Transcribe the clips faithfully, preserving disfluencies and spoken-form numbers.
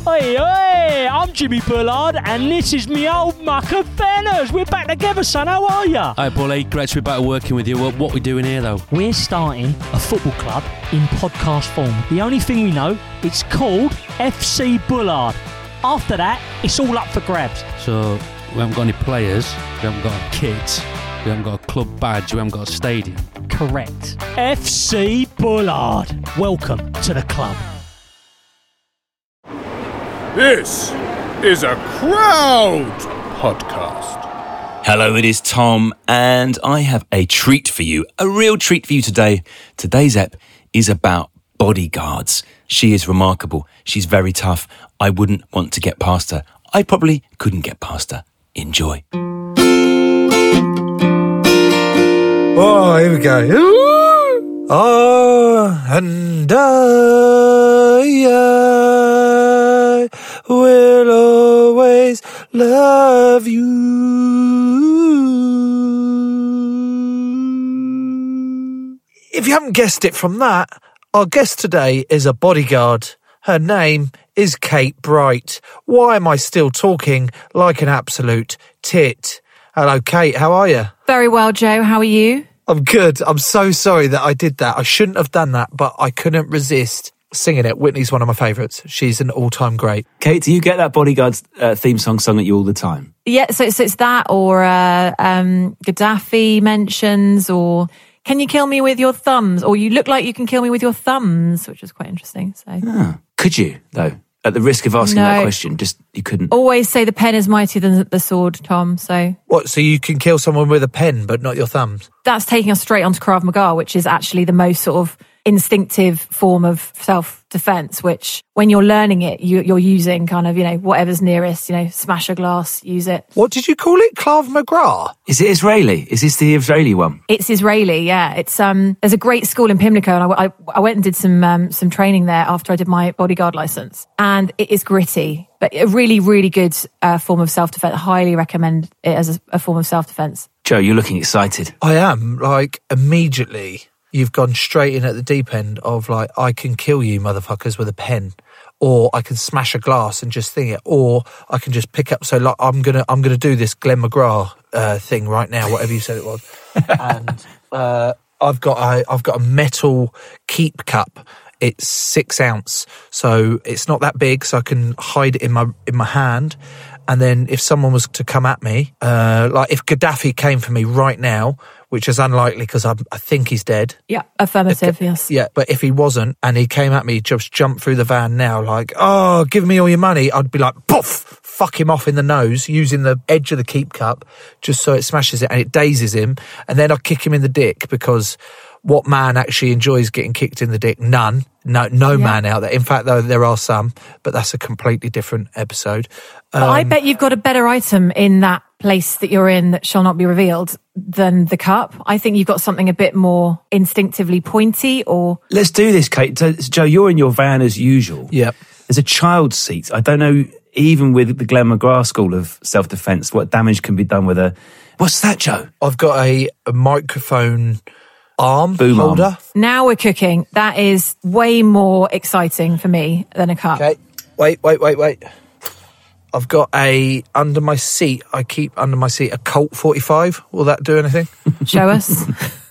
Hey, hey, I'm Jimmy Bullard, and this is me old mucker Fenners. We're back together, son. How are ya? Hi, Bully. Great to be back working with you. What, what are we doing here, though? We're starting a football club in podcast form. The only thing we know, it's called F C Bullard. After that, it's all up for grabs. So, we haven't got any players, we haven't got a kit, we haven't got a club badge, we haven't got a stadium. Correct. F C Bullard. Welcome to the club. This is a Crowd Podcast. Hello, it is Tom, and I have a treat for you, a real treat for you today. Today's ep is about bodyguards. She is remarkable. She's very tough. I wouldn't want to get past her. I probably couldn't get past her. Enjoy. Oh, here we go. Oh, and I, I will always love you. If you haven't guessed it from that, our guest today is a bodyguard. Her name is Kate Bright. Why am I still talking like an absolute tit? Hello, Kate. How are you? Very well, Joe. How are you? I'm good. I'm so sorry that I did that. I shouldn't have done that, but I couldn't resist singing it. Whitney's one of my favourites. She's an all-time great. Kate, do you get that Bodyguard's uh, theme song sung at you all the time? Yeah, so, so it's that or uh, um, Gaddafi mentions or can you kill me with your thumbs? Or you look like you can kill me with your thumbs, which is quite interesting. So, ah. Could you, though? At the risk of asking no. that question, just you couldn't. Always say the pen is mightier than the sword, Tom. So what? So you can kill someone with a pen, but not your thumbs? That's taking us straight onto Krav Maga, which is actually the most sort of instinctive form of self-defense, which when you're learning it, you, you're using kind of, you know, whatever's nearest, you know, smash a glass, use it. What did you call it? Krav Maga? Is it Israeli? Is this the Israeli one? It's Israeli, yeah. It's um. There's a great school in Pimlico, and I, I, I went and did some um, some training there after I did my bodyguard license, and it is gritty, but a really, really good uh, form of self-defense. I highly recommend it as a, a form of self-defense. Joe, you're looking excited. I am, like, immediately. You've gone straight in at the deep end of like, I can kill you motherfuckers with a pen, or I can smash a glass and just thing it, or I can just pick up. So like, I'm gonna I'm gonna do this Glenn McGrath uh, thing right now, whatever you said it was, and uh, I've got a I've got a metal keep cup. It's six ounce, so it's not that big, so I can hide it in my in my hand. And then if someone was to come at me, uh, like if Gaddafi came for me right now, which is unlikely because I, I think he's dead. Yeah, affirmative, if, yes. Yeah, but if he wasn't and he came at me, just jump through the van now, like, oh, give me all your money, I'd be like, poof, fuck him off in the nose using the edge of the keep cup just so it smashes it and it dazes him. And then I'd kick him in the dick because what man actually enjoys getting kicked in the dick? None. No, no yeah. man out there. In fact, though, there are some, but that's a completely different episode. Um, I bet you've got a better item in that place that you're in that shall not be revealed than the cup. I think you've got something a bit more instinctively pointy or... Let's do this, Kate. So, Joe, you're in your van as usual. Yep. There's a child seat. I don't know, even with the Glenn McGrath School of Self-Defense, what damage can be done with a... What's that, Joe? I've got a, a microphone... arm Boom holder. Arm. Now we're cooking. That is way more exciting for me than a cup. Okay, wait, wait, wait, wait. I've got a, under my seat, I keep under my seat a Colt forty-five. Will that do anything? Show us.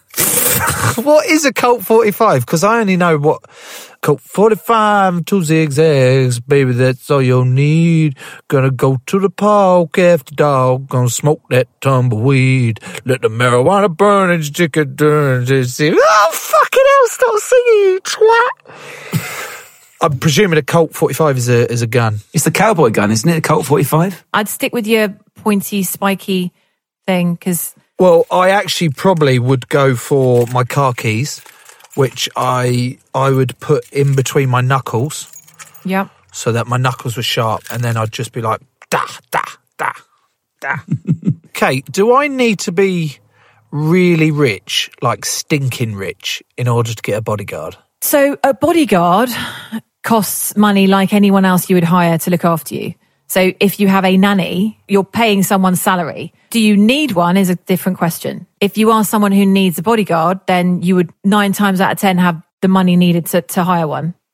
What is a Colt forty-five? Because I only know what... Colt forty-five, two zigzags, baby, that's all you'll need. Gonna go to the park after dog, gonna smoke that tumbleweed. Let the marijuana burn and chicken turn. Oh, fucking hell, stop singing, you twat. I'm presuming a Colt forty-five is a is a gun. It's the cowboy gun, isn't it? A Colt forty-five? I'd stick with your pointy, spiky thing, because... Well, I actually probably would go for my car keys, which I I would put in between my knuckles. Yep. So that my knuckles were sharp, and then I'd just be like, da, da, da, da. Kate, do I need to be really rich, like stinking rich, in order to get a bodyguard? So a bodyguard costs money like anyone else you would hire to look after you. So if you have a nanny, you're paying someone's salary. Do you need one is a different question. If you are someone who needs a bodyguard, then you would nine times out of ten have the money needed to, to hire one.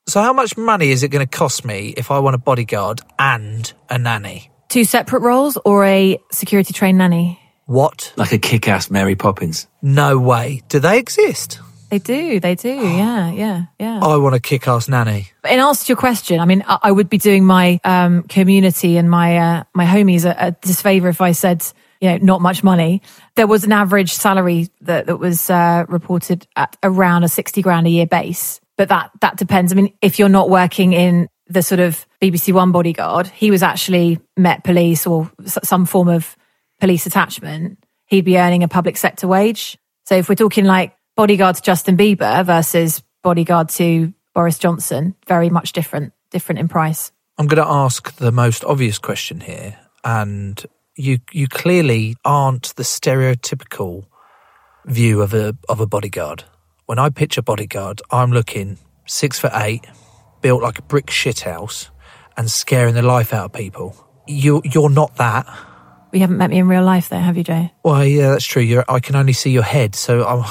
So how much money is it going to cost me if I want a bodyguard and a nanny? Two separate roles or a security trained nanny? What? Like a kick-ass Mary Poppins. No way. Do they exist? They do, they do, yeah, yeah, yeah. I want a kick-ass nanny. In answer to your question, I mean, I, I would be doing my um, community and my uh, my homies a, a disfavour if I said, you know, not much money. There was an average salary that, that was uh, reported at around a sixty grand a year base. But that that depends. I mean, if you're not working in the sort of B B C One bodyguard, he was actually Met Police or s- some form of police attachment, he'd be earning a public sector wage. So if we're talking like bodyguard to Justin Bieber versus bodyguard to Boris Johnson, very much different, different in price. I'm going to ask the most obvious question here, and you you clearly aren't the stereotypical view of a of a bodyguard. When I picture bodyguard, I'm looking six foot eight, built like a brick shithouse, and scaring the life out of people. You you're not that. You haven't met me in real life, though, have you, Joe? Well, yeah, that's true. You're, I can only see your head, so I'm.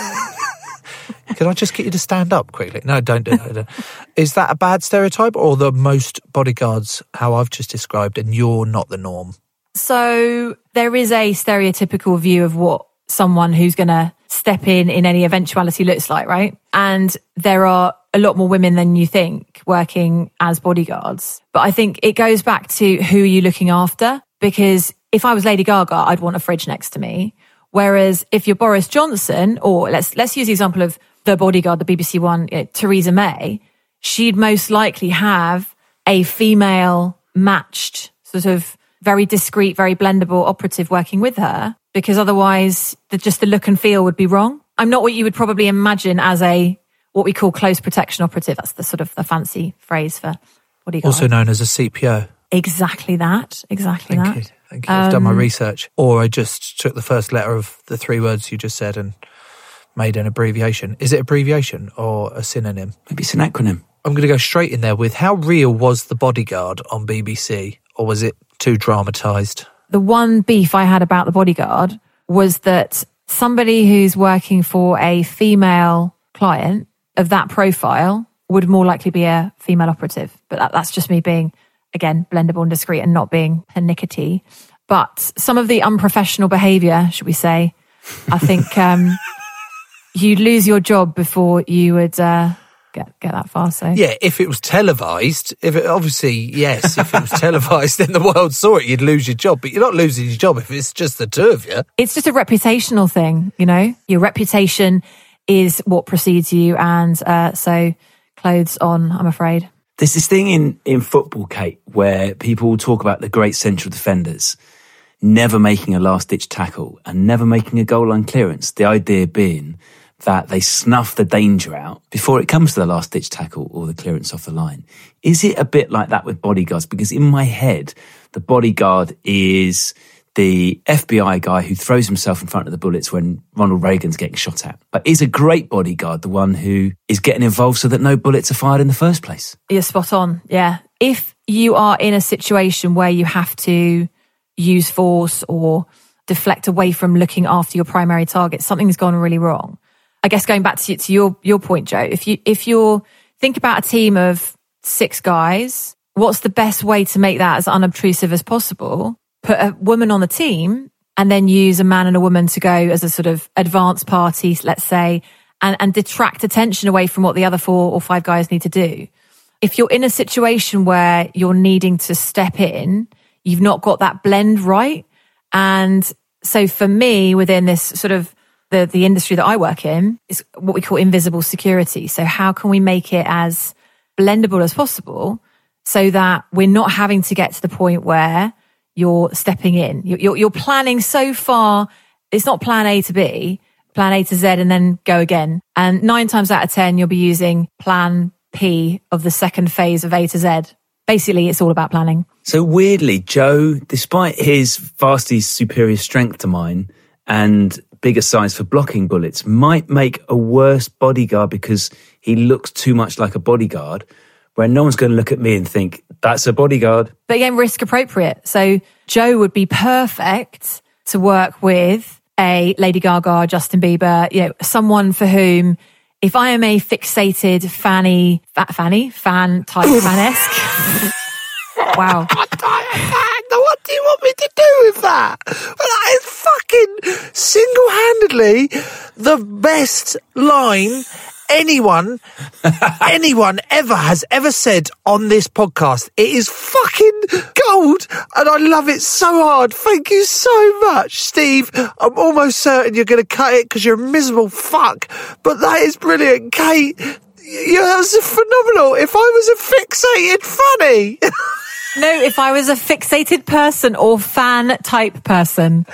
Can I just get you to stand up quickly? No, don't do that. Is that a bad stereotype, or the most bodyguards how I've just described, and you're not the norm? So there is a stereotypical view of what someone who's going to step in in any eventuality looks like, right? And there are a lot more women than you think working as bodyguards. But I think it goes back to who are you looking after? Because if I was Lady Gaga, I'd want a fridge next to me. Whereas if you're Boris Johnson, or let's let's use the example of the bodyguard, the B B C One, you know, Theresa May, she'd most likely have a female matched, sort of very discreet, very blendable operative working with her, because otherwise the, just the look and feel would be wrong. I'm not what you would probably imagine as a, what we call close protection operative. That's the sort of the fancy phrase for bodyguard. Also known as a C P O. Exactly that. Exactly Thank that. you. Thank you. I've um, done my research. Or I just took the first letter of the three words you just said and made an abbreviation. Is it abbreviation or a synonym? Maybe it's an acronym. I'm going to go straight in there with, how real was The Bodyguard on B B C? Or was it too dramatised? The one beef I had about The Bodyguard was that somebody who's working for a female client of that profile would more likely be a female operative. But that, that's just me being, again, blendable and discreet and not being pernickety. But some of the unprofessional behaviour, should we say, I think um, you'd lose your job before you would uh, get get that far. So yeah, if it was televised, if it obviously yes, if it was televised, then the world saw it, you'd lose your job. But you're not losing your job if it's just the two of you. It's just a reputational thing, you know. Your reputation is what precedes you, and uh, so clothes on, I'm afraid. There's this thing in, in football, Kate, where people talk about the great central defenders never making a last-ditch tackle and never making a goal line clearance. The idea being that they snuff the danger out before it comes to the last-ditch tackle or the clearance off the line. Is it a bit like that with bodyguards? Because in my head, the bodyguard is the F B I guy who throws himself in front of the bullets when Ronald Reagan's getting shot at. But is a great bodyguard the one who is getting involved so that no bullets are fired in the first place? You're spot on, yeah. If you are in a situation where you have to use force or deflect away from looking after your primary target, something's gone really wrong. I guess going back to, to your, your point, Joe, if you if you're think about a team of six guys, what's the best way to make that as unobtrusive as possible? Put a woman on the team and then use a man and a woman to go as a sort of advanced party, let's say, and, and detract attention away from what the other four or five guys need to do. If you're in a situation where you're needing to step in, you've not got that blend right. And so for me, within this sort of the, the industry that I work in, is what we call invisible security. So how can we make it as blendable as possible so that we're not having to get to the point where you're stepping in. You're, you're planning so far. It's not plan A to B, plan A to Z and then go again. And nine times out of ten, you'll be using plan P of the second phase of A to Z. Basically, it's all about planning. So weirdly, Joe, despite his vastly superior strength to mine and bigger size for blocking bullets, might make a worse bodyguard because he looks too much like a bodyguard, where no one's going to look at me and think, that's a bodyguard. But again, risk appropriate. So Joe would be perfect to work with a Lady Gaga, Justin Bieber, you know, someone for whom if I am a fixated fanny, fa- fanny, fan type fan-esque. Wow. What do you want me to do with that? Well, that is fucking single-handedly the best line anyone, anyone ever has ever said on this podcast. It is fucking gold, and I love it so hard. Thank you so much, Steve. I'm almost certain you're going to cut it because you're a miserable fuck, but that is brilliant. Kate, you, that was phenomenal. If I was a fixated fanny... No, if I was a fixated person or fan type person.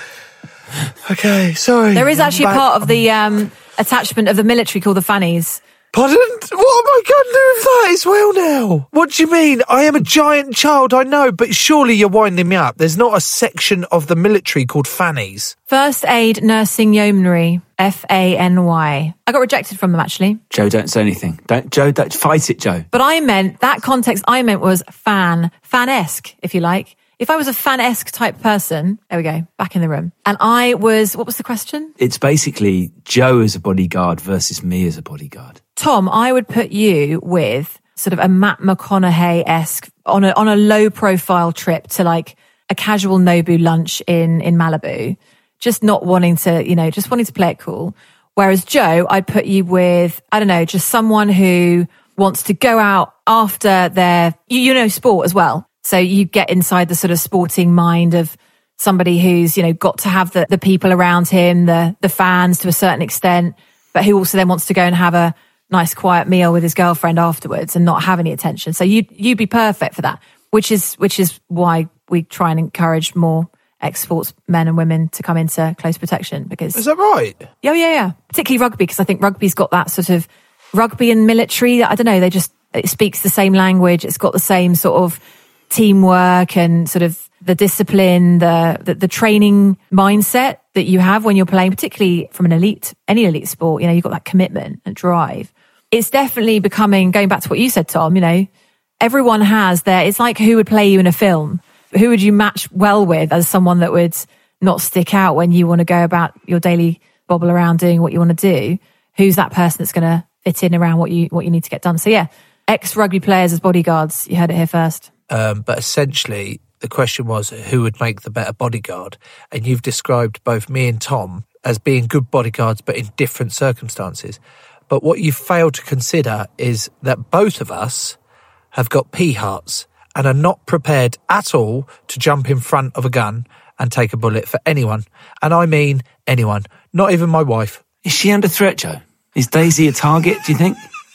Okay, sorry. There is actually back. part of the um, attachment of the military called the fannies. Pardon? What am I going to do with that as well now? What do you mean? I am a giant child, I know, but surely you're winding me up. There's not a section of the military called fannies. First Aid Nursing Yeomanry, F A N Y. I got rejected from them, actually. Joe, don't say anything. Don't, Joe, don't fight it, Joe. But I meant, that context I meant was fan, fan-esque, if you like. If I was a fan-esque type person, there we go, back in the room. And I was, what was the question? It's basically Joe as a bodyguard versus me as a bodyguard. Tom, I would put you with sort of a Matt McConaughey-esque on a, on a low-profile trip to like a casual Nobu lunch in, in Malibu. Just not wanting to, you know, just wanting to play it cool. Whereas Joe, I'd put you with, I don't know, just someone who wants to go out after their, you, you know, sport as well. So you get inside the sort of sporting mind of somebody who's, you know, got to have the, the people around him, the the fans to a certain extent, but who also then wants to go and have a nice quiet meal with his girlfriend afterwards and not have any attention. So you you'd be perfect for that, which is which is why we try and encourage more ex-sports men and women to come into close protection. Because is that right? Yeah, yeah, yeah. Particularly rugby, because I think rugby's got that sort of rugby and military. I don't know. They just it speaks the same language. It's got the same sort of teamwork and sort of the discipline, the, the the training mindset that you have when you're playing, particularly from an elite, any elite sport. You know, you've got that commitment and drive. It's definitely becoming, going back to what you said, Tom, you know, everyone has their, it's like who would play you in a film? Who would you match well with as someone that would not stick out when you want to go about your daily bobble around doing what you want to do? Who's that person that's going to fit in around what you what you need to get done? So yeah, ex-rugby players as bodyguards. You heard it here first. Um, but essentially, the question was who would make the better bodyguard? And you've described both me and Tom as being good bodyguards, but in different circumstances. But what you failed to consider is that both of us have got pea hearts and are not prepared at all to jump in front of a gun and take a bullet for anyone. And I mean anyone, not even my wife. Is she under threat, Joe? Is Daisy a target, do you think?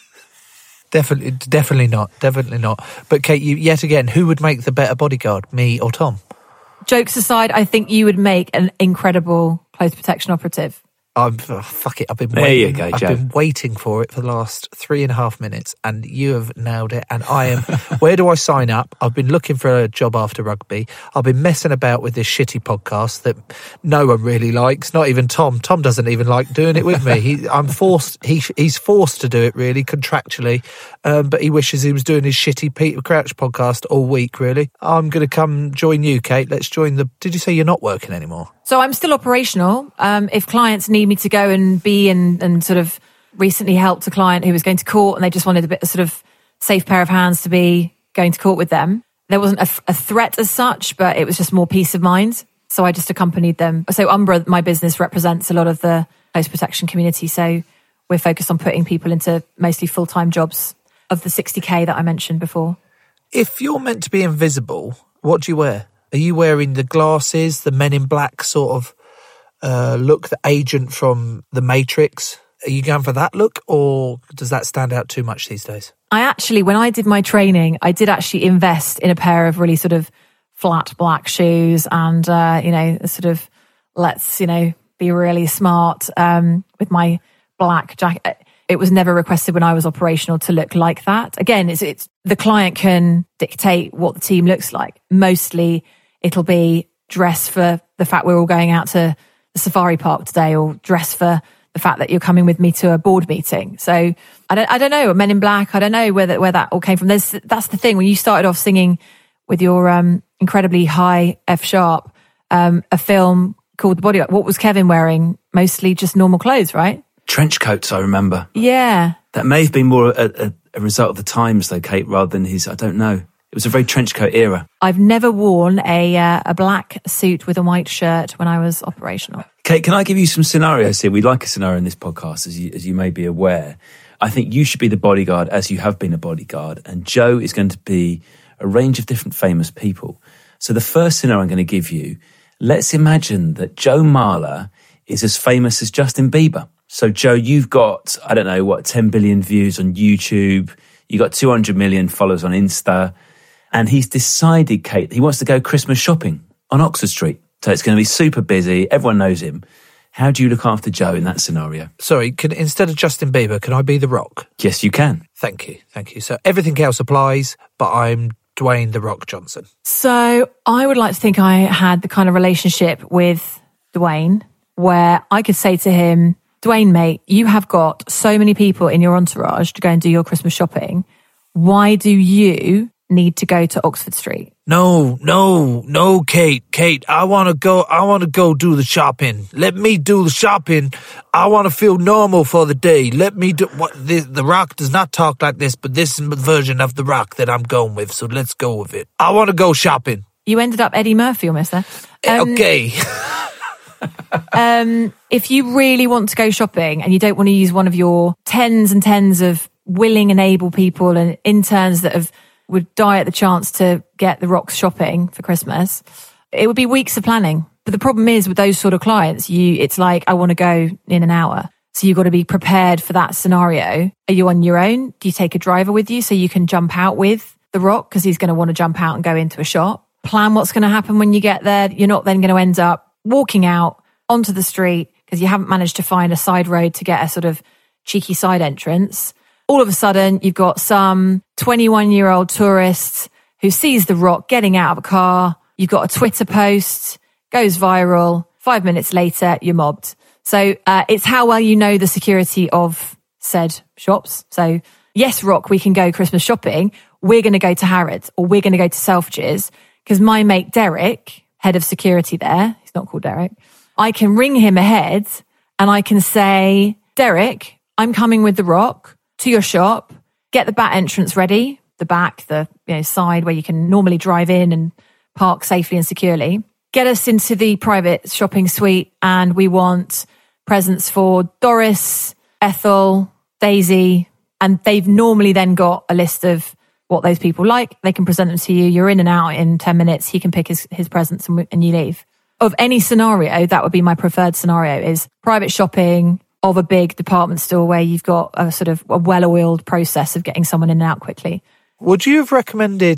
Definitely, definitely not. Definitely not. But Kate, you, yet again, who would make the better bodyguard, me or Tom? Jokes aside, I think you would make an incredible close protection operative. I'm oh, fuck it. I've been there waiting. You go, I've Joe. been waiting for it for the last three and a half minutes, and you have nailed it. And I am. Where do I sign up? I've been looking for a job after rugby. I've been messing about with this shitty podcast that no one really likes. Not even Tom. Tom doesn't even like doing it with me. He, I'm forced. He, he's forced to do it really contractually, um, but he wishes he was doing his shitty Peter Crouch podcast all week. Really, I'm going to come join you, Kate. Let's join the. Did you say you're not working anymore? So I'm still operational. Um, if clients need me to go and be and, and sort of recently helped a client who was going to court and they just wanted a bit of sort of safe pair of hands to be going to court with them. There wasn't a, a threat as such, but it was just more peace of mind. So I just accompanied them. So Umbra, my business, represents a lot of the close protection community. So we're focused on putting people into mostly full-time jobs of the sixty K that I mentioned before. If you're meant to be invisible, what do you wear? Are you wearing the glasses, the Men in Black sort of uh, look, the agent from The Matrix? Are you going for that look, or does that stand out too much these days? I actually, when I did my training, I did actually invest in a pair of really sort of flat black shoes and, uh, you know, sort of let's, you know, be really smart um, with my black jacket. It was never requested when I was operational to look like that. Again, it's, it's the client can dictate what the team looks like. Mostly it'll be dress for the fact we're all going out to the safari park today, or dress for the fact that you're coming with me to a board meeting. So I don't, I don't know, Men in Black, I don't know where that, where that all came from. There's, that's the thing. When you started off singing with your um, incredibly high F sharp, um, a film called The Bodyguard, what was Kevin wearing? Mostly just normal clothes, right? Trench coats, I remember. Yeah. That may have been more a, a, a result of the times, though, Kate, rather than his, I don't know. It was a very trench coat era. I've never worn a uh, a black suit with a white shirt when I was operational. Kate, can I give you some scenarios here? We like a scenario in this podcast, as you, as you may be aware. I think you should be the bodyguard, as you have been a bodyguard, and Joe is going to be a range of different famous people. So the first scenario I'm going to give you, let's imagine that Joe Marler is as famous as Justin Bieber. So Joe, you've got, I don't know, what, ten billion views on YouTube. You got two hundred million followers on Insta. And he's decided, Kate, he wants to go Christmas shopping on Oxford Street. So it's going to be super busy. Everyone knows him. How do you look after Joe in that scenario? Sorry, can, instead of Justin Bieber, can I be The Rock? Yes, you can. Thank you, thank you. So everything else applies, but I'm Dwayne The Rock Johnson. So I would like to think I had the kind of relationship with Dwayne where I could say to him, Dwayne, mate, you have got so many people in your entourage to go and do your Christmas shopping. Why do you need to go to Oxford Street? No, no, no, Kate, Kate, I want to go, I want to go do the shopping. Let me do the shopping. I want to feel normal for the day. Let me do, what, the, the Rock does not talk like this, but this is the version of The Rock that I'm going with, so let's go with it. I want to go shopping. You ended up Eddie Murphy almost there. Um, okay. um, if you really want to go shopping and you don't want to use one of your tens and tens of willing and able people and interns that have would die at the chance to get the Rock's shopping for Christmas, it would be weeks of planning. But the problem is with those sort of clients, you it's like, I want to go in an hour. So you've got to be prepared for that scenario. Are you on your own? Do you take a driver with you so you can jump out with the Rock because he's going to want to jump out and go into a shop? Plan what's going to happen when you get there. You're not then going to end up walking out onto the street because you haven't managed to find a side road to get a sort of cheeky side entrance. All of a sudden, you've got some twenty-one-year-old tourist who sees The Rock getting out of a car. You've got a Twitter post, goes viral. Five minutes later, you're mobbed. So uh, it's how well you know the security of said shops. So yes, Rock, we can go Christmas shopping. We're going to go to Harrods or we're going to go to Selfridges because my mate Derek, head of security there, he's not called Derek, I can ring him ahead and I can say, Derek, I'm coming with The Rock to your shop, get the back entrance ready, the back, the you know, side where you can normally drive in and park safely and securely. Get us into the private shopping suite and we want presents for Doris, Ethel, Daisy, and they've normally then got a list of what those people like. They can present them to you. You're in and out in ten minutes. He can pick his, his presents and, and you leave. Of any scenario, that would be my preferred scenario is private shopping of a big department store where you've got a sort of a well-oiled process of getting someone in and out quickly. Would you have recommended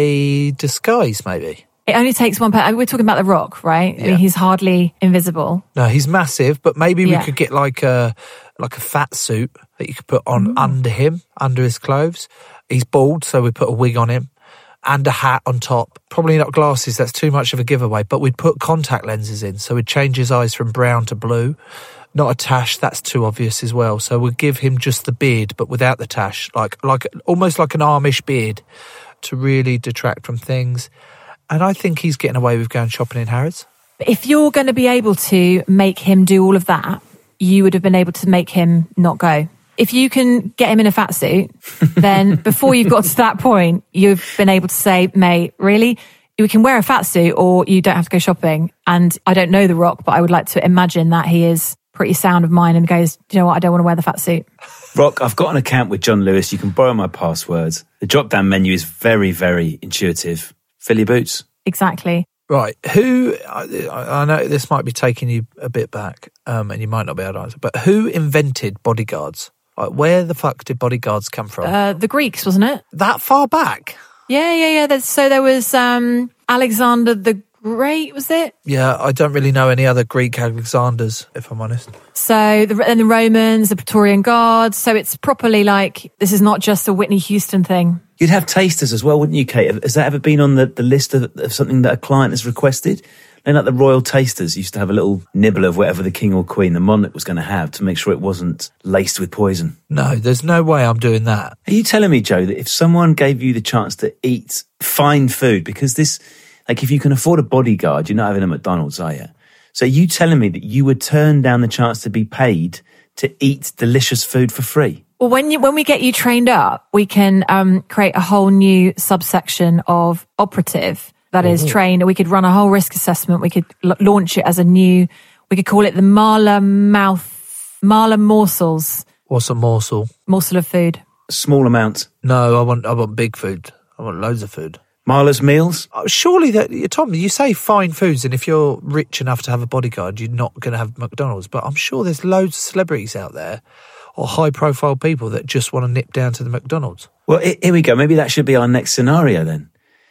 a disguise, maybe? It only takes one person. We're talking about The Rock, right? Yeah. I mean, he's hardly invisible. No, he's massive, but maybe Yeah. we could get like a like a fat suit that you could put on Mm. under him, under his clothes. He's bald, so we put a wig on him and a hat on top. Probably not glasses, that's too much of a giveaway, but we'd put contact lenses in, so we'd change his eyes from brown to blue. Not a tash, that's too obvious as well. So we'd give him just the beard, but without the tash, like like almost like an Amish beard to really detract from things. And I think he's getting away with going shopping in Harrods. If you're going to be able to make him do all of that, you would have been able to make him not go. If you can get him in a fat suit, then before you've got to that point, you've been able to say, mate, really? You can wear a fat suit or you don't have to go shopping. And I don't know The Rock, but I would like to imagine that he is pretty sound of mind and goes, do you know what? I don't want to wear the fat suit. Rock, I've got an account with John Lewis. You can borrow my passwords. The drop-down menu is very, very intuitive. Fill your boots. Exactly. Right. Who, I, I know this might be taking you a bit back um, and you might not be able to answer, but who invented bodyguards? Like, where the fuck did bodyguards come from? Uh, the Greeks, wasn't it? That far back? Yeah, yeah, yeah. There's, so there was um, Alexander the Great, was it? Yeah, I don't really know any other Greek Alexanders, if I'm honest. So the, and the Romans, the Praetorian Guards. So it's properly like, this is not just a Whitney Houston thing. You'd have tasters as well, wouldn't you, Kate? Has that ever been on the, the list of, of something that a client has requested? Then like the royal tasters used to have a little nibble of whatever the king or queen, the monarch, was going to have to make sure it wasn't laced with poison. No, there's no way I'm doing that. Are you telling me, Joe, that if someone gave you the chance to eat fine food, because this, like if you can afford a bodyguard, you're not having a McDonald's, are you? So are you telling me that you would turn down the chance to be paid to eat delicious food for free? Well, when you when we get you trained up, we can um, create a whole new subsection of operative that is trained. We could run a whole risk assessment. We could l- launch it as a new. We could call it the Marla mouth Marla morsels. What's a morsel? Morsel of food. Small amount. No, I want I want big food. I want loads of food. Marla's meals? Oh, surely that, Tom, you say fine foods, and if you're rich enough to have a bodyguard, you're not going to have McDonald's. But I'm sure there's loads of celebrities out there or high-profile people that just want to nip down to the McDonald's. Well, here we go. Maybe that should be our next scenario then.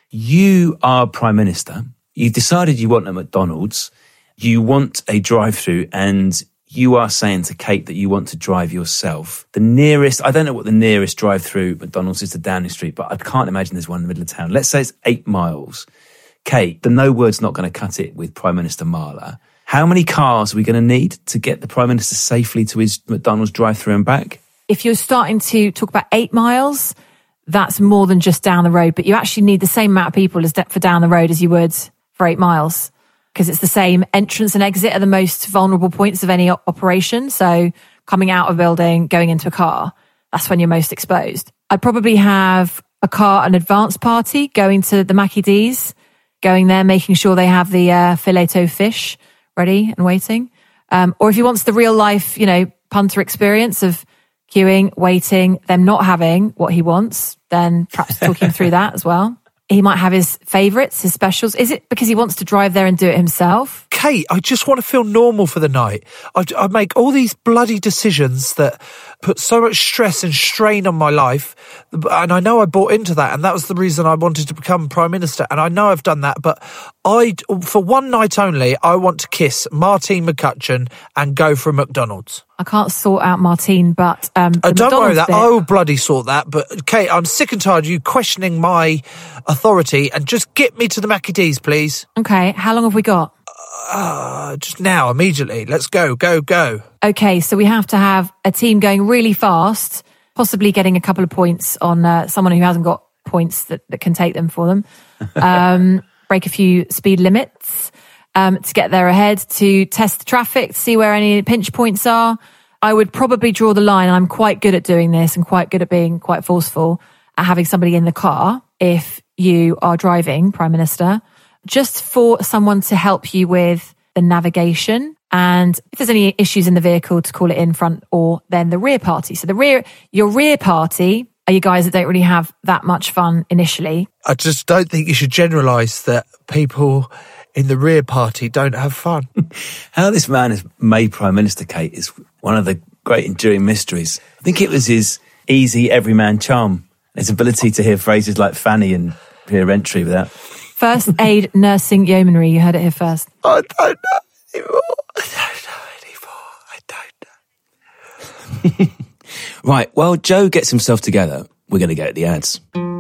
You are Prime Minister. You've decided you want a McDonald's. You want a drive-through, and you are saying to Kate that you want to drive yourself. The nearest, I don't know what the nearest drive-through McDonald's is to Downing Street, but I can't imagine there's one in the middle of town. Let's say it's eight miles. Kate, the no word's not going to cut it with Prime Minister Marla. How many cars are we going to need to get the Prime Minister safely to his McDonald's drive-through and back? If you're starting to talk about eight miles, that's more than just down the road, but you actually need the same amount of people as for down the road as you would for eight miles. Because it's the same entrance and exit are the most vulnerable points of any operation. So coming out of a building, going into a car, that's when you're most exposed. I'd probably have a car, an advance party, going to the Mackie D's, going there, making sure they have the uh, filet-o fish ready and waiting. Um, or if he wants the real life, you know, punter experience of queuing, waiting, them not having what he wants, then perhaps talking through that as well. He might have his favourites, his specials. Is it because he wants to drive there and do it himself? Kate, I just want to feel normal for the night. I, I make all these bloody decisions that put so much stress and strain on my life. And I know I bought into that. And that was the reason I wanted to become Prime Minister. And I know I've done that. But I, for one night only, I want to kiss Martine McCutcheon and go for a McDonald's. I can't sort out Martine, but... Um, oh, don't McDonald's worry, that bit, I will bloody sort that. But, Kate, I'm sick and tired of you questioning my authority, and just get me to the Mackie D's, please. Okay, how long have we got? Uh, just now, immediately. Let's go, go, go. Okay, so we have to have a team going really fast, possibly getting a couple of points on uh, someone who hasn't got points that, that can take them for them. Um, break a few speed limits. Um, to get there ahead, to test the traffic, to see where any pinch points are. I would probably draw the line, and I'm quite good at doing this and quite good at being quite forceful at having somebody in the car if you are driving, Prime Minister, just for someone to help you with the navigation. And if there's any issues in the vehicle, to call it in front or then the rear party. So the rear, your rear party are you guys that don't really have that much fun initially. I just don't think you should generalise that people in the rear party don't have fun. How this man is made Prime Minister, Kate, is one of the great enduring mysteries. I think it was his easy everyman charm, his ability to hear phrases like fanny and peer entry without... First aid nursing yeomanry, you heard it here first. I don't know anymore. I don't know anymore. I don't know. Right, while Joe gets himself together, we're going to go at the ads.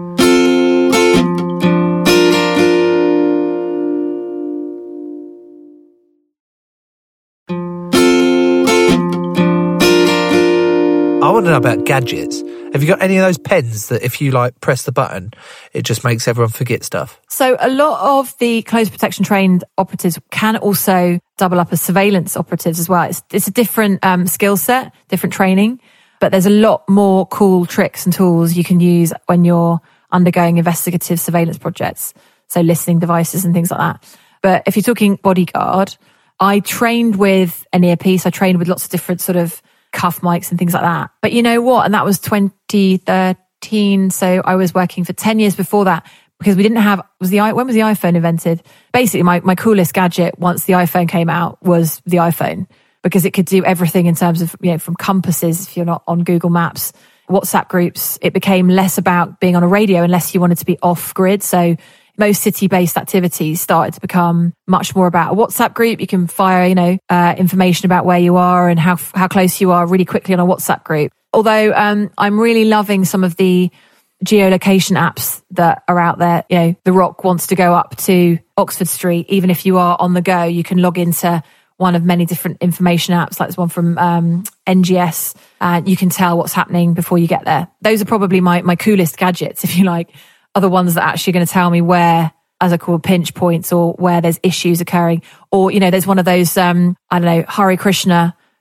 I want to know about gadgets. Have you got any of those pens that if you like press the button, it just makes everyone forget stuff? So a lot of the close protection trained operatives can also double up as surveillance operatives as well. It's, it's a different um, skill set, different training, but there's a lot more cool tricks and tools you can use when you're undergoing investigative surveillance projects. So listening devices and things like that. But if you're talking bodyguard, I trained with an earpiece. I trained with lots of different sort of cuff mics and things like that. But you know what? And that was twenty thirteen. So I was working for ten years before that because we didn't have, was the when was the iPhone invented? Basically, my, my coolest gadget once the iPhone came out was the iPhone because it could do everything in terms of, you know, from compasses, if you're not on Google Maps, WhatsApp groups. It became less about being on a radio unless you wanted to be off grid. So most city-based activities started to become much more about a WhatsApp group. You can fire, you know, uh, information about where you are and how how close you are really quickly on a WhatsApp group. Although um, I'm really loving some of the geolocation apps that are out there. You know, The Rock wants to go up to Oxford Street. Even if you are on the go, you can log into one of many different information apps, like this one from um, N G S, and you can tell what's happening before you get there. Those are probably my my coolest gadgets, if you like. Are the ones that are actually going to tell me where, as I call, pinch points or where there's issues occurring. Or, you know, there's one of those, um, I don't know, Hare Krishna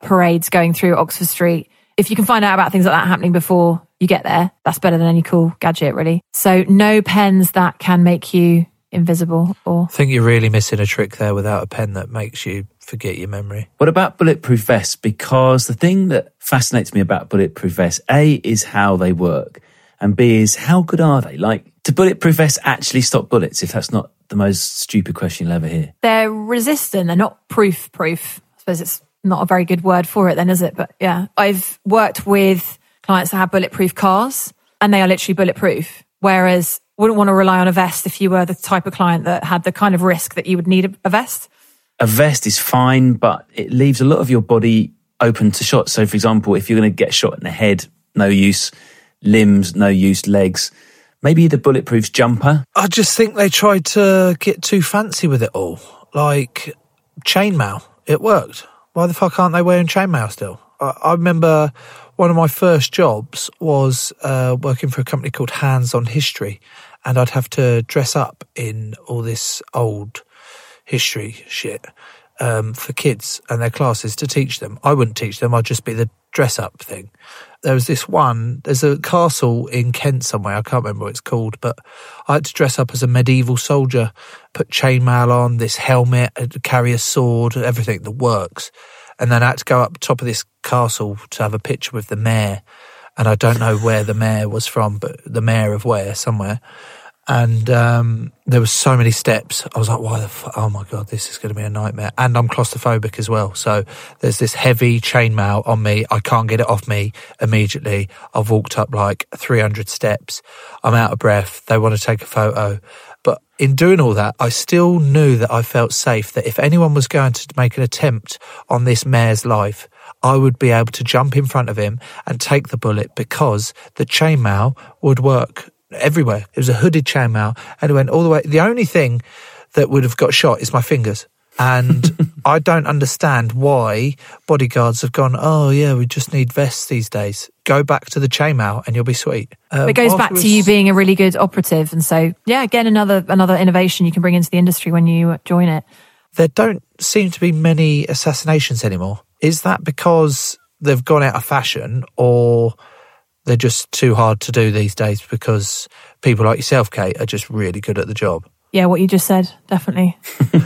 parades going through Oxford Street. If you can find out about things like that happening before you get there, that's better than any cool gadget, really. So no pens that can make you invisible. Or I think you're really missing a trick there without a pen that makes you forget your memory. What about bulletproof vests? Because the thing that fascinates me about bulletproof vests, A, is how they work, and B, is how good are they? Like, do bulletproof vests actually stop bullets, if that's not the most stupid question you'll ever hear? They're resistant. They're not proof-proof. I suppose it's not a very good word for it then, is it? But yeah, I've worked with clients that have bulletproof cars, and they are literally bulletproof, whereas wouldn't want to rely on a vest if you were the type of client that had the kind of risk that you would need a, a vest. A vest is fine, but it leaves a lot of your body open to shots. So, for example, if you're going to get shot in the head, no use. Limbs, no use. Legs. Maybe the bulletproof jumper. I just think they tried to get too fancy with it all. Like chainmail. It worked. Why the fuck aren't they wearing chainmail still? I, I remember one of my first jobs was uh, working for a company called Hands on History, and I'd have to dress up in all this old history shit um, for kids and their classes to teach them. I wouldn't teach them, I'd just be the dress up thing. There was this one, there's a castle in Kent somewhere, I can't remember what it's called, but I had to dress up as a medieval soldier, put chainmail on, this helmet, carry a sword, everything, the works. And then I had to go up top of this castle to have a picture with the mayor. And I don't know where the mayor was from, but the mayor of where, somewhere. And um, there was so many steps. I was like, why the fuck? Oh my God, this is going to be a nightmare. And I'm claustrophobic as well. So there's this heavy chainmail on me. I can't get it off me immediately. I've walked up like three hundred steps. I'm out of breath. They want to take a photo. But in doing all that, I still knew that I felt safe, that if anyone was going to make an attempt on this mayor's life, I would be able to jump in front of him and take the bullet, because the chainmail would work everywhere. It was a hooded chainmail and it went all the way. The only thing that would have got shot is my fingers. And I don't understand why bodyguards have gone, oh yeah, we just need vests these days. Go back to the chainmail and you'll be sweet. Um, it goes back to you being a really good operative. And so, yeah, again, another another innovation you can bring into the industry when you join it. There don't seem to be many assassinations anymore. Is that because they've gone out of fashion, or they're just too hard to do these days because people like yourself, Kate, are just really good at the job? Yeah, what you just said, definitely.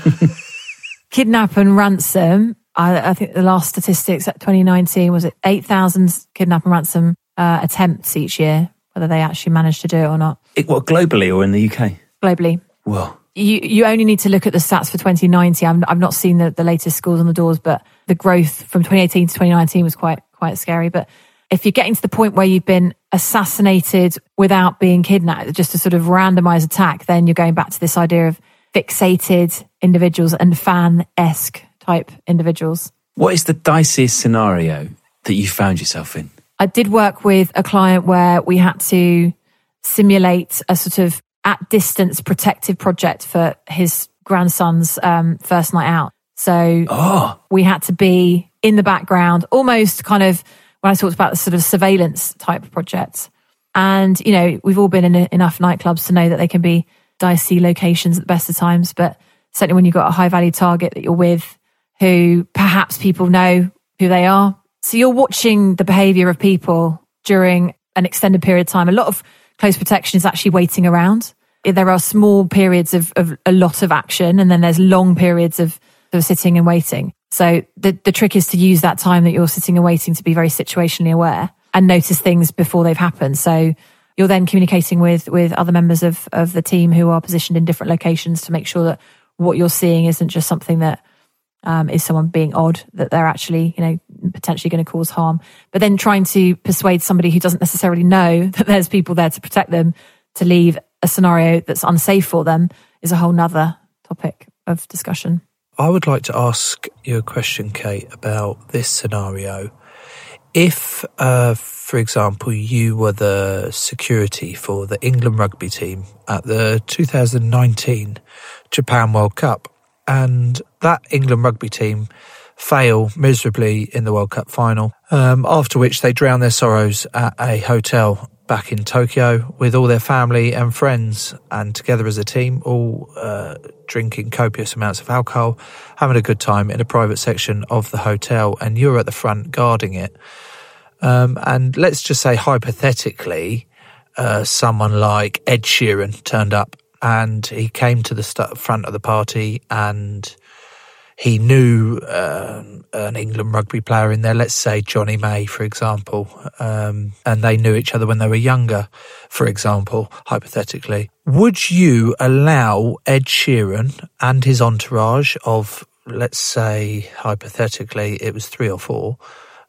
Kidnap and ransom, I, I think the last statistics at twenty nineteen was it eight thousand kidnap and ransom uh, attempts each year, whether they actually managed to do it or not. It, what, globally or in the U K? Globally. Well, You you only need to look at the stats for twenty nineteen. I'm, I've not seen the, the latest scores on the doors, but the growth from twenty eighteen to twenty nineteen was quite quite scary. But if you're getting to the point where you've been assassinated without being kidnapped, just a sort of randomized attack, then you're going back to this idea of fixated individuals and fan-esque type individuals. What is the diciest scenario that you found yourself in? I did work with a client where we had to simulate a sort of at distance protective project for his grandson's um, first night out. So oh. we had to be in the background, almost kind of when I talked about the sort of surveillance type project. And, you know, we've all been in a, enough nightclubs to know that they can be dicey locations at the best of times. But certainly when you've got a high value target that you're with, who perhaps people know who they are. So you're watching the behaviour of people during an extended period of time. A lot of close protection is actually waiting around. There are small periods of, of a lot of action, and then there's long periods of, of sitting and waiting. So the, the trick is to use that time that you're sitting and waiting to be very situationally aware and notice things before they've happened. So you're then communicating with, with other members of, of the team who are positioned in different locations to make sure that what you're seeing isn't just something that um, is someone being odd, that they're actually, you know, potentially going to cause harm. But then trying to persuade somebody who doesn't necessarily know that there's people there to protect them to leave a scenario that's unsafe for them is a whole nother topic of discussion. I would like to ask you a question, Kate, about this scenario. If, uh, for example, you were the security for the England rugby team at the two thousand nineteen Japan World Cup, and that England rugby team fail miserably in the World Cup final, um, after which they drown their sorrows at a hotel back in Tokyo with all their family and friends, and together as a team, all uh, drinking copious amounts of alcohol, having a good time in a private section of the hotel, and you're at the front guarding it. Um, and let's just say, hypothetically, uh, someone like Ed Sheeran turned up, and he came to the st- front of the party, and he knew uh, an England rugby player in there, let's say Johnny May, for example, um, and they knew each other when they were younger, for example, hypothetically. Would you allow Ed Sheeran and his entourage of, let's say, hypothetically, it was three or four,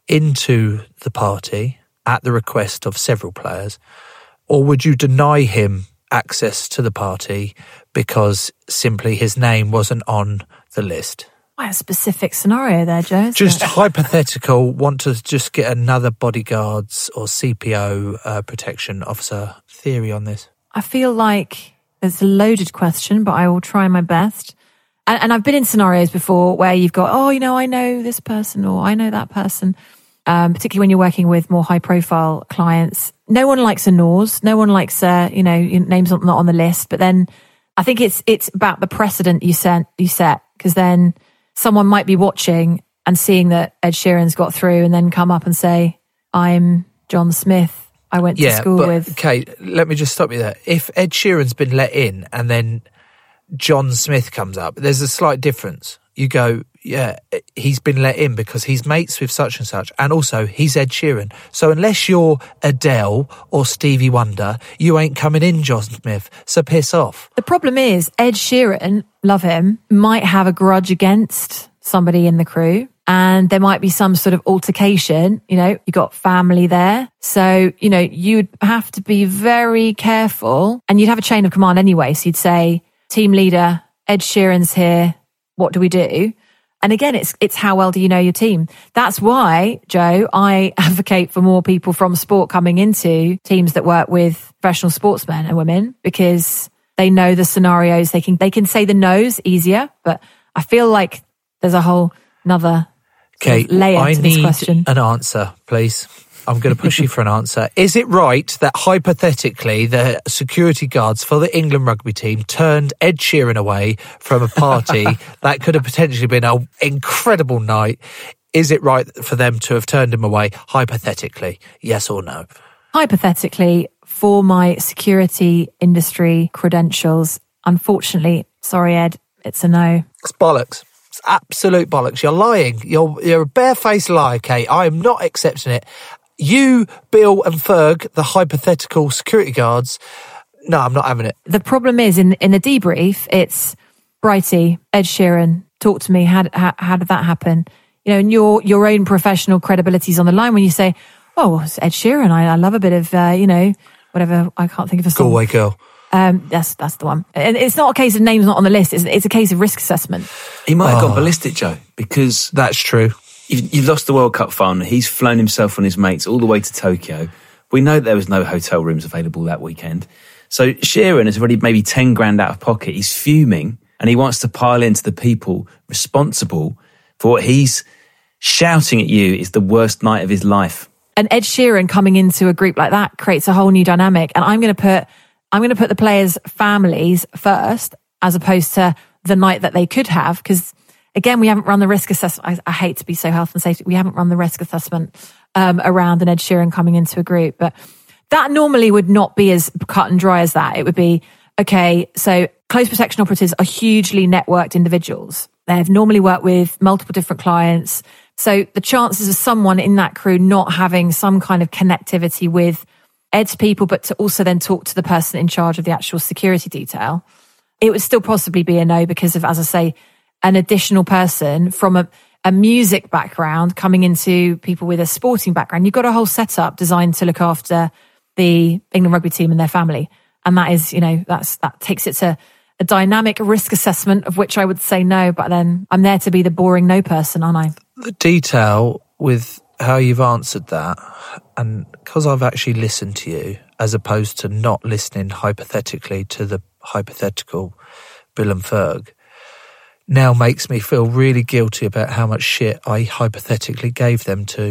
into the party at the request of several players, or would you deny him access to the party because simply his name wasn't on the list? Quite a specific scenario there, Joe. Just hypothetical, want to just get another bodyguards or C P O uh, protection officer theory on this. I feel like it's a loaded question, but I will try my best. And, and I've been in scenarios before where you've got, oh, you know, I know this person or I know that person, um, particularly when you're working with more high-profile clients. No one likes a nose. No one likes, uh, you know, your name's not on the list. But then I think it's it's about the precedent you set, you set, because then someone might be watching and seeing that Ed Sheeran's got through and then come up and say, I'm John Smith. I went yeah, to school but, with... Okay, let me just stop you there. If Ed Sheeran's been let in and then John Smith comes up, there's a slight difference. You go, yeah, he's been let in because he's mates with such and such. And also, he's Ed Sheeran. So unless you're Adele or Stevie Wonder, you ain't coming in, John Smith. So piss off. The problem is, Ed Sheeran, love him, might have a grudge against somebody in the crew. And there might be some sort of altercation. You know, you got family there. So, you know, you'd have to be very careful. And you'd have a chain of command anyway. So you'd say, team leader, Ed Sheeran's here. What do we do? And again, it's it's how well do you know your team? That's why, Joe, I advocate for more people from sport coming into teams that work with professional sportsmen and women, because they know the scenarios. They can they can say the no's easier, but I feel like there's a whole another okay, layer I to this need question. An answer, please. I'm going to push you for an answer. Is it right that hypothetically the security guards for the England rugby team turned Ed Sheeran away from a party that could have potentially been an incredible night? Is it right for them to have turned him away, hypothetically? Yes or no? Hypothetically, for my security industry credentials, unfortunately, sorry, Ed, it's a no. It's bollocks. It's absolute bollocks. You're lying. You're, you're a barefaced liar, Kate. I am not accepting it. You, Bill and Ferg, the hypothetical security guards, no, I'm not having it. The problem is, in in the debrief, it's Brighty, Ed Sheeran, talk to me, how, how, how did that happen? You know, and your your own professional credibility is on the line when you say, oh, it's Ed Sheeran, I, I love a bit of, uh, you know, whatever, I can't think of a song. Galway Girl. Um, that's that's the one. And it's not a case of names not on the list, it's, it's a case of risk assessment. He might have Oh. gone ballistic, Joe, because That's true. You've, you've lost the World Cup final. He's flown himself and his mates all the way to Tokyo. We know there was no hotel rooms available that weekend. So Sheeran has already maybe ten grand out of pocket. He's fuming and he wants to pile into the people responsible for what he's shouting at you is the worst night of his life. And Ed Sheeran coming into a group like that creates a whole new dynamic. And I'm going to put, I'm going to put the players' families first, as opposed to the night that they could have, because again, we haven't run the risk assessment. I, I hate to be so health and safety. We haven't run the risk assessment um, around an Ed Sheeran coming into a group. But that normally would not be as cut and dry as that. It would be, okay, so close protection operatives are hugely networked individuals. They've normally worked with multiple different clients. So the chances of someone in that crew not having some kind of connectivity with Ed's people, but to also then talk to the person in charge of the actual security detail, it would still possibly be a no because of, as I say, an additional person from a, a music background coming into people with a sporting background. You've got a whole setup designed to look after the England rugby team and their family. And that is, you know, that's that takes it to a dynamic risk assessment of which I would say no, but then I'm there to be the boring no person, aren't I? The detail with how you've answered that, and because I've actually listened to you as opposed to not listening hypothetically to the hypothetical Bill and Ferg, now makes me feel really guilty about how much shit I hypothetically gave them to.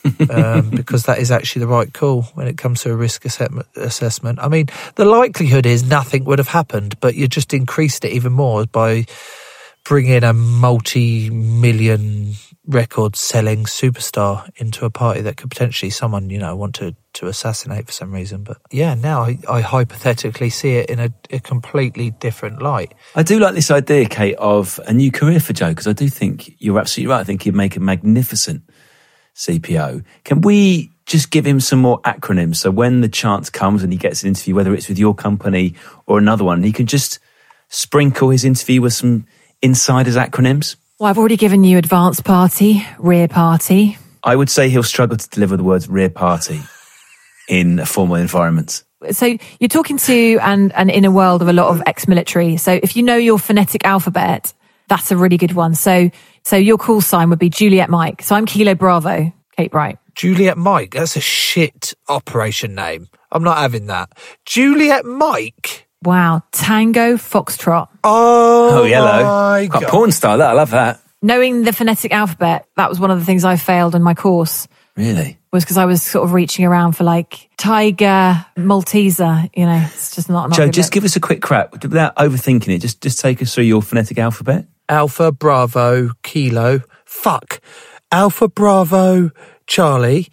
um, because that is actually the right call when it comes to a risk assessment. assessment. I mean, the likelihood is nothing would have happened, but you just increased it even more by bringing a multi-million record-selling superstar into a party that could potentially someone, you know, want to, to assassinate for some reason. But yeah, now I, I hypothetically see it in a, a completely different light. I do like this idea, Kate, of a new career for Joe, because I do think you're absolutely right. I think he'd make a magnificent C P O. Can we just give him some more acronyms? So when the chance comes and he gets an interview, whether it's with your company or another one, he can just sprinkle his interview with some insiders acronyms? Well, I've already given you advanced party, rear party. I would say he'll struggle to deliver the words rear party in a formal environment. So you're talking to and, and in a world of a lot of ex-military. So if you know your phonetic alphabet, that's a really good one. So so your call sign would be Juliet Mike. So I'm Kilo Bravo, Kate Bright. Juliet Mike, that's a shit operation name. I'm not having that. Juliet Mike? Wow. Tango Foxtrot. Oh, Oh, yellow. my Quite God. porn style, that. I love that. Knowing the phonetic alphabet, that was one of the things I failed in my course. Really? Was because I was sort of reaching around for like Tiger, Malteser, you know, it's just not... not Joe, good just look. give us a quick crack without overthinking it. Just just take us through your phonetic alphabet. Alpha, Bravo, Kilo. Fuck. Alpha, Bravo, Charlie.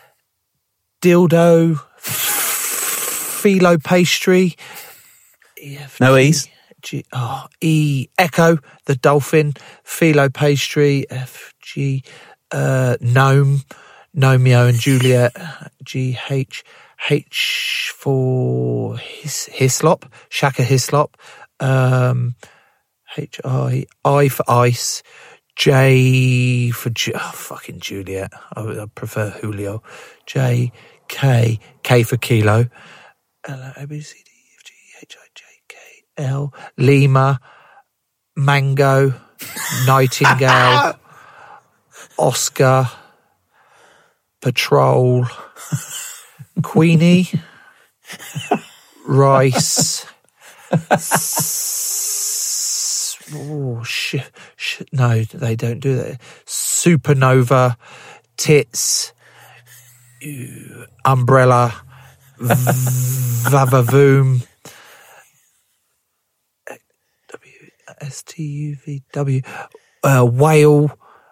Dildo. Philo pastry. E, F, No G, E's? G, oh, E. Echo, the dolphin. Philo pastry. F, G. Uh, gnome. Gnomeo and Juliet. G, H. H for his, Hislop. Shaka Hislop. Um... H I I for ice, J for Ju- oh, fucking Juliet. I, would- I prefer Julio. J K K for kilo. L A B C D E F G H I J K L Lima, Mango, Nightingale, Oscar, Patrol, Queenie, Rice. Oh, shit. Sh- no, they don't do that. Supernova, Tits, ew, Umbrella, v- Vavavoom, W S T U V W, uh, Whale,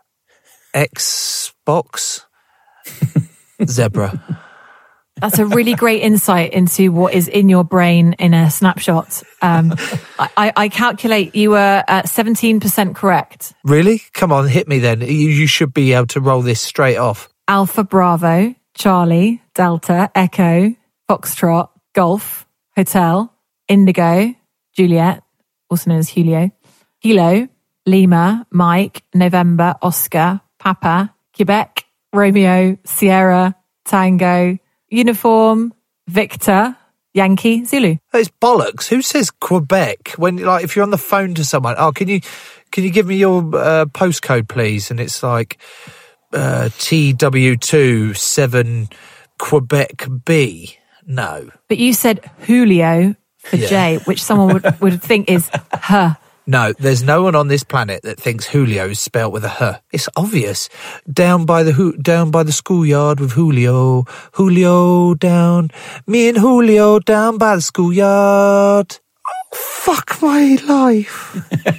Xbox, Zebra. That's a really great insight into what is in your brain in a snapshot. Um, I, I calculate you were at seventeen percent correct. Really? Come on, hit me then. You, you should be able to roll this straight off. Alpha, Bravo, Charlie, Delta, Echo, Foxtrot, Golf, Hotel, Indigo, Juliet, also known as Julio, Kilo, Lima, Mike, November, Oscar, Papa, Quebec, Romeo, Sierra, Tango, Uniform, Victor, Yankee, Zulu. It's bollocks. Who says Quebec when, like, if you're on the phone to someone? Oh, can you can you give me your uh, postcode, please? And it's like uh, T W two seven Quebec B. No, But you said Julio for Yeah. J, which someone would, would think is her. no. There's no one on this planet that thinks Julio is spelled with a H. It's obvious. Down by the Ju- down by the schoolyard with Julio. Julio down. Me and Julio down by the schoolyard. Oh, fuck my life.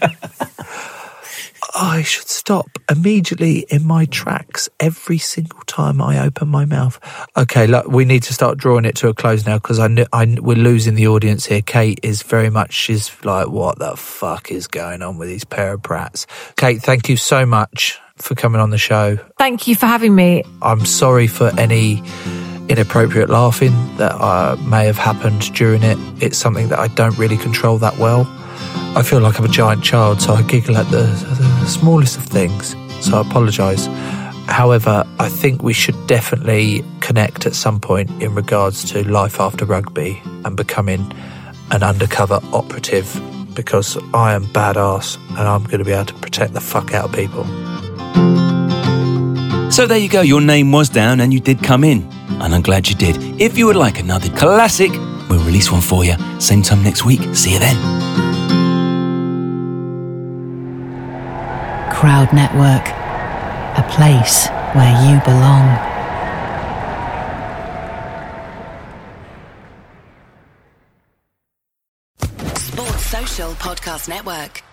I should stop immediately in my tracks every single time I open my mouth. Okay, look, we need to start drawing it to a close now because I, kn- I kn- we're losing the audience here. Kate is very much, she's like, what the fuck is going on with these pair of brats? Kate, thank you so much for coming on the show. Thank you for having me. I'm sorry for any inappropriate laughing that uh, may have happened during it. It's something that I don't really control that well. I feel like I'm a giant child, so I giggle at the, the smallest of things, so I apologise. However, I think we should definitely connect at some point in regards to life after rugby and becoming an undercover operative, because I am badass and I'm going to be able to protect the fuck out of people. So there you go, your name was down and you did come in, and I'm glad you did. If you would like another classic, we'll release one for you, same time next week. See you then. Crowd Network, a place where you belong. Official Podcast Network.